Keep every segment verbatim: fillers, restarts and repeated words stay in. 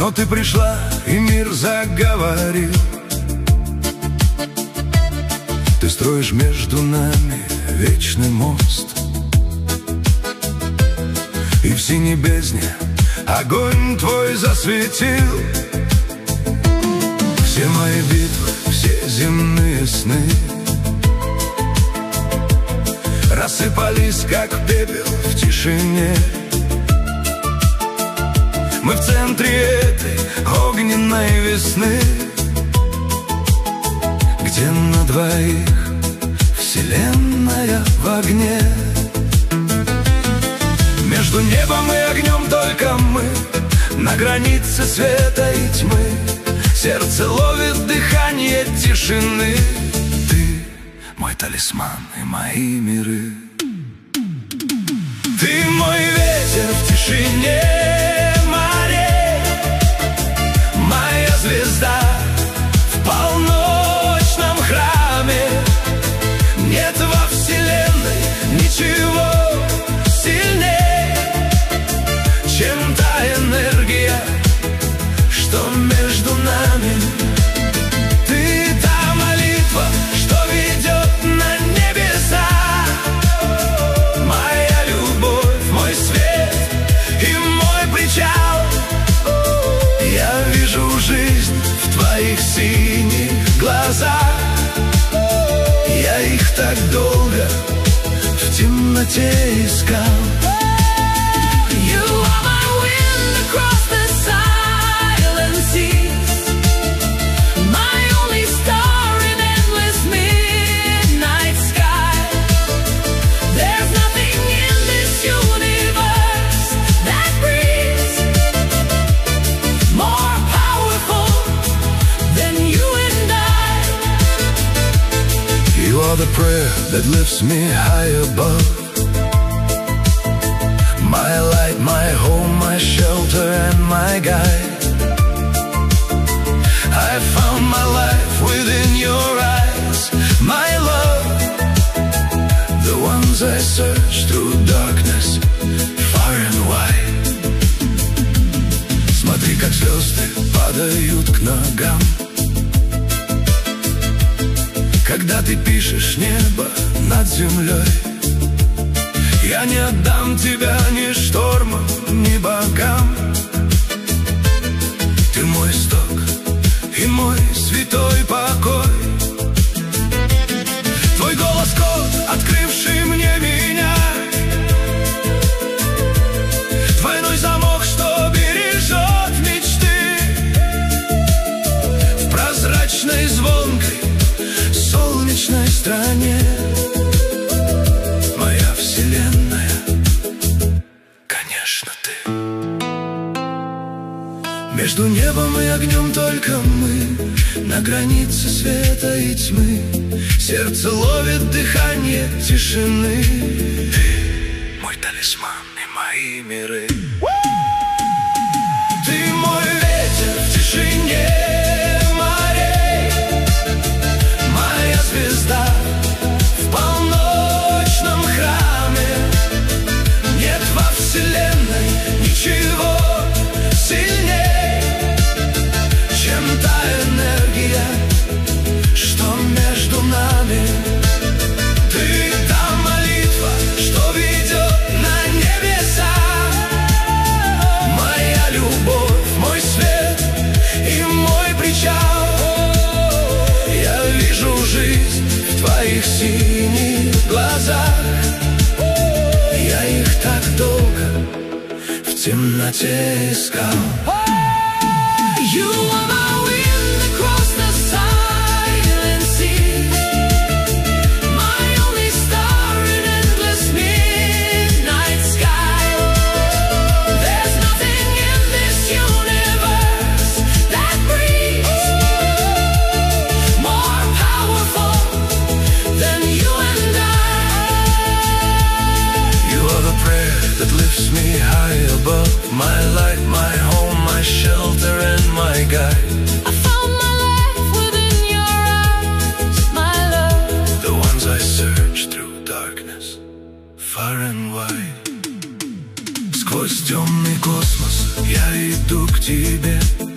Но ты пришла, и мир заговорил. Ты строишь между нами вечный мост, и в синей бездне огонь твой засветил. Все мои битвы, все земные сны рассыпались, как пепел в тишине. Мы в центре этой огненной весны, где на двоих вселенная в огне. Между небом и огнем только мы, на границе света и тьмы. Сердце ловит дыхание тишины. Ты мой талисман и мои миры. Ты мой ветер в тишине морей, моя звезда в полночном храме. Нет во вселенной ничего сильнее, чем та энергия, что между нами. Ты та молитва, что ведет на небеса, моя любовь, мой свет и мой причал. Я вижу жизнь в твоих синих глазах. Я их так долго в темноте искал. The prayer that lifts me high above, my light, my home, my shelter and my guide. I found my life within your eyes, my love. The ones I search through darkness, far and wide. Смотри, как звезды падают к ногам, когда ты пишешь небо над землей. Я не отдам тебя ни штормам, ни богам. Ты мой исток и мой святой покой. Твой голос код, открывший мне меня, двойной замок, что бережет мечты. В прозрачной звонкой солнечной стране моя вселенная, конечно, ты. Между небом и огнем только мы, на границе света и тьмы. Сердце ловит дыхание тишины. Ты мой талисман и мои миры. Ты мой ветер в тишине звезда в полночном храме. Нет во вселенной ничего сильнее, чем та энергия, что между нами. Ты та молитва, что ведет на небеса, моя любовь, мой свет и мой причал. Жизнь в твоих синих глазах. Я их так долго в темноте искал. You are my wind across the silent sea, my only star in endless midnight sky. There's nothing in this universe that breathes more powerful than you and I. You are the prayer that lifts me high above, my light, my home, my shelter and my guide. I found my life within your eyes, my love. The ones I search through darkness, far and wide. Сквозь темный Бескрайний космос, я иду к тебе.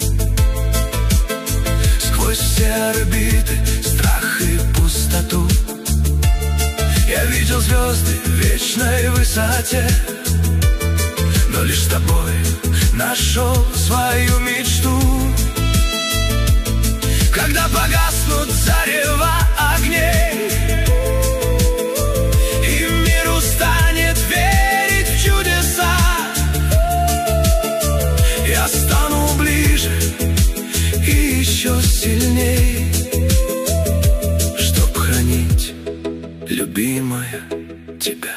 Сквозь все орбиты, страх и пустоту. Я видел звезды в вечной высоте, но лишь с тобой нашел свою мечту. Когда погаснут зарева огней, и мир устанет верить в чудеса, я стану ближе и еще сильней, чтоб хранить, любимая, тебя.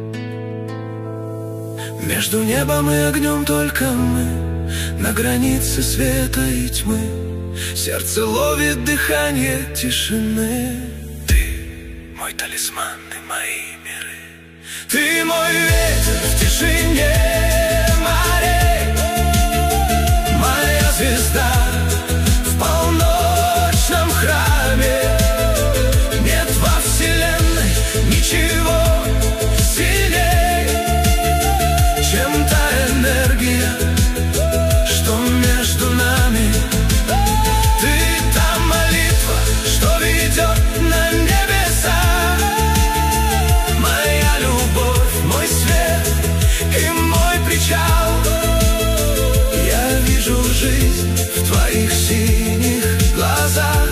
Между небом и огнем только мы, на границе света и тьмы. Сердце ловит дыхание тишины. Ты мой талисман и мои миры. Ты мой ветер в тишине морей, моя звезда в полночном храме. Нет во вселенной ничего сильней, чем та энергия, что между нами. Ты та молитва, что ведет на небеса, моя любовь, мой свет и мой причал. Я вижу жизнь в твоих синих глазах,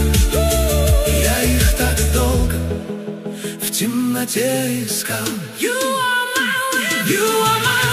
я их так долго в темноте искал. You are my, you are my